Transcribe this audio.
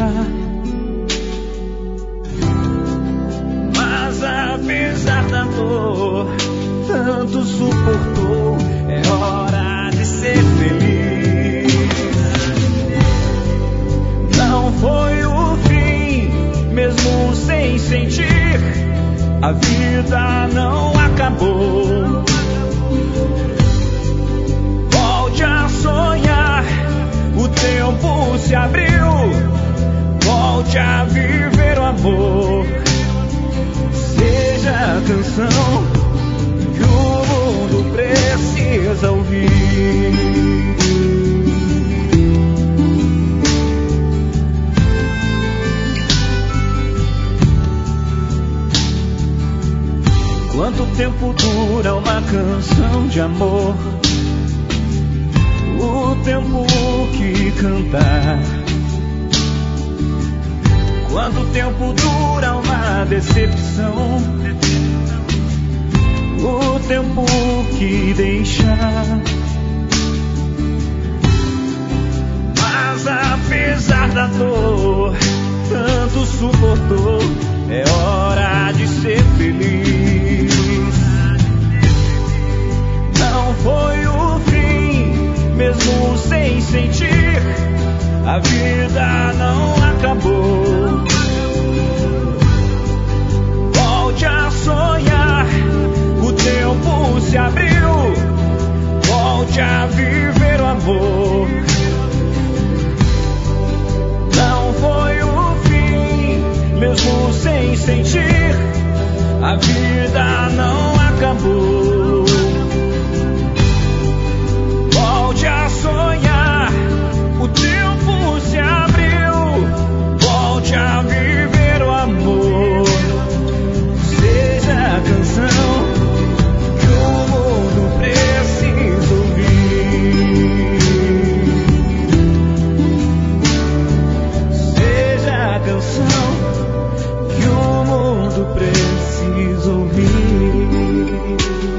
Mas apesar da dor, tanto suportou, é hora de ser feliz. Não foi o fim, mesmo sem sentir, a vida não acabou. Volte a sonhar, o tempo se abriu. Volte a viver o amor. Seja a canção que o mundo precisa ouvir. Quanto tempo dura uma canção de amor? O tempo que cantar. Quanto tempo dura uma decepção? O tempo que deixar. Mas apesar da dor, tanto suportou, é hora de ser feliz. Não foi o fim, mesmo sem sentir, a vida não acabou. Volte a sonhar, o tempo se abriu. Volte a viver o amor. Não foi o fim, mesmo sem sentir, a vida não acabou. Volte a sonhar, o tempo se abriu. Volte a viver o amor. Seja a canção que o mundo precisa ouvir. Seja a canção que o mundo precisa ouvir.